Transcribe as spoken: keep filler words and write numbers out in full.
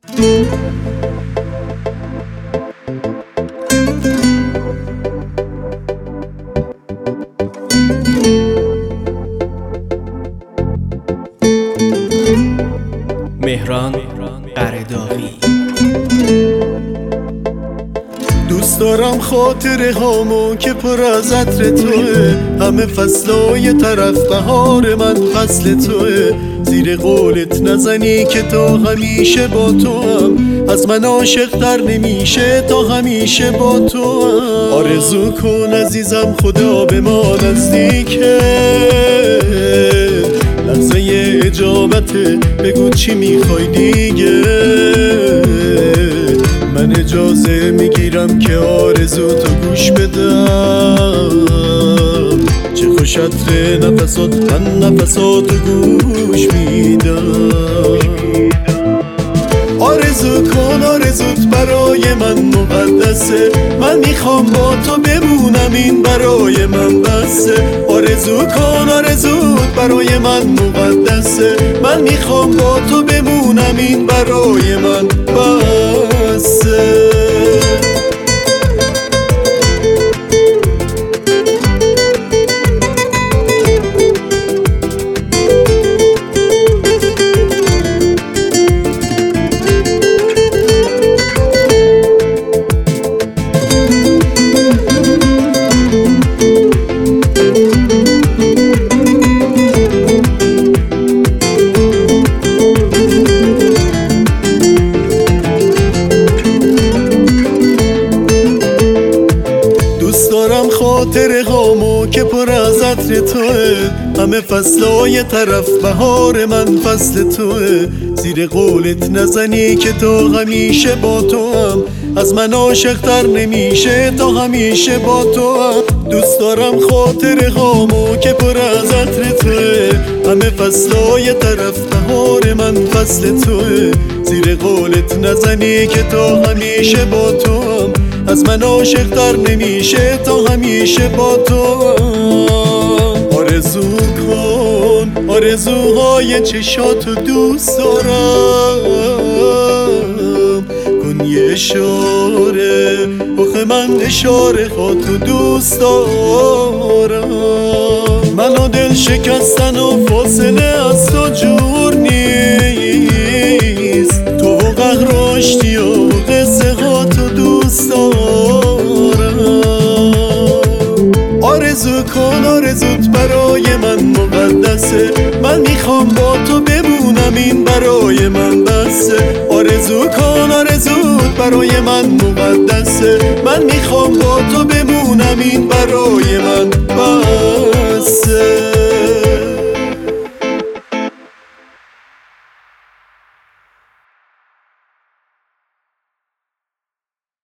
مهران قرداغی. دوست دارم خاطره هامو که پر از عطر توه، همه فصلای طرف بهار من فصل توه. زیر قولت نزنی که تا همیشه با تو هم، از من عاشق تر نمیشه تا همیشه با تو هم. آرزو کن عزیزم خدا به ما نزدیکه، لحظه اجابته بگو چی میخوای دیگه. من اجازه میگیرم که آرزو تو گوش بدم، چه خوش عطر نفسات من نفساتو گوش میدم. آرزو کن آرزوت برای من مقدسه، من میخوام با تو بمونم این برای من بسه. آرزو کن آرزوت برای من مقدسه، من میخوام با تو بمونم این برای من بسه. خاطره هامو که پر از عطر توه، همه فصلای طرف بهار من فصل توه. زیر قولت نزنی که تا همیشه با تو هم، از من عاشق تر نمیشه تا همیشه با تو هم. دوست دارم خاطره هامو که پر از عطر توه، همه فصلای طرف بهار من فصل توه. زیر قولت نزنی که تا همیشه با تو هم، از من عاشق تر نمیشه تا همیشه با تو. آرزو کن آرزوهای چشاتو دوست دارم، کن یه اشاره بخ من اشاره خاطو دوست دارم. منو دل شکستن و فاصله از تو جور نیست، تو و قهراشتی و قصه هاتو دوست دارم. آرزو کن آرزوت برای من مقدسه، من میخوام با تو بمونم این برای من بسه. آرزو کن آرزوت برای من مقدسه، من میخوام با تو بمونم این برای من بسه.